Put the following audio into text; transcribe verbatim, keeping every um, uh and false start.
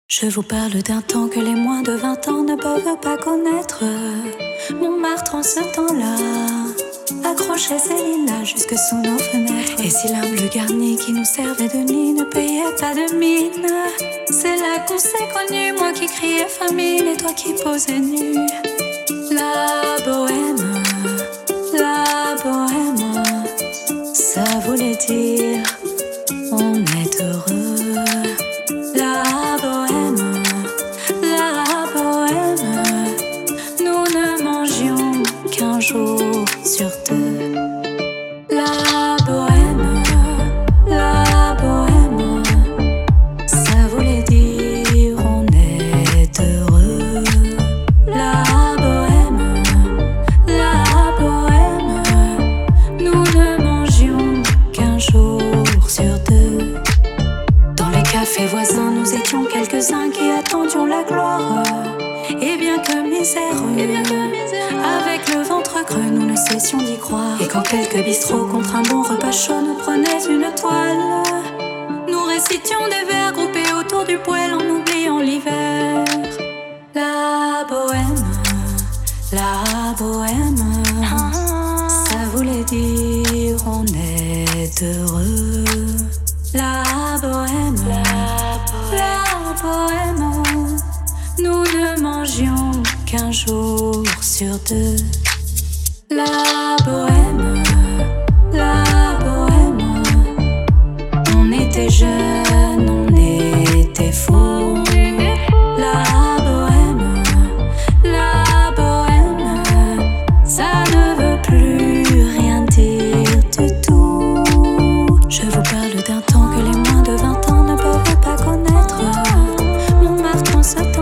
Je vous parle d'un temps que les moins de vingt ans ne peuvent pas connaître. Montmartre en ce temps-là accrochait ses lilas jusque sous nos fenêtres. Et si l'humble garni qui nous servait de nid ne payait pas de mine, c'est là qu'on s'est connus, moi qui criais famine et toi qui posais nu. La bohème, la bohème, ça voulait dire on est heureux. La bohème, la bohème, nous ne mangions qu'un jour sur deux. La bohème, la bohème, ça voulait dire on est heureux. La bohème, la bohème, nous ne mangions qu'un jour sur deux. Dans les cafés voisins, nous étions quelques-uns qui attendions la gloire. Et bien que miséreux, et bien que miséreux, avec le ventre creux, nous ne cessions d'y croire. Et quand quelques bistrots contre un bon repas chaud nous prenaient une toile, nous récitions des vers groupés autour du poêle en oubliant l'hiver. La bohème, la bohème, ça voulait dire on est heureux. La bohème, la bohème, nous ne mangions qu'un jour sur deux. La bohème, la bohème, on était jeunes, on était fous. La bohème, la bohème, ça ne veut plus rien dire du tout. Je vous parle d'un temps que les moins de vingt ans ne peuvent pas connaître. Montmartre en ce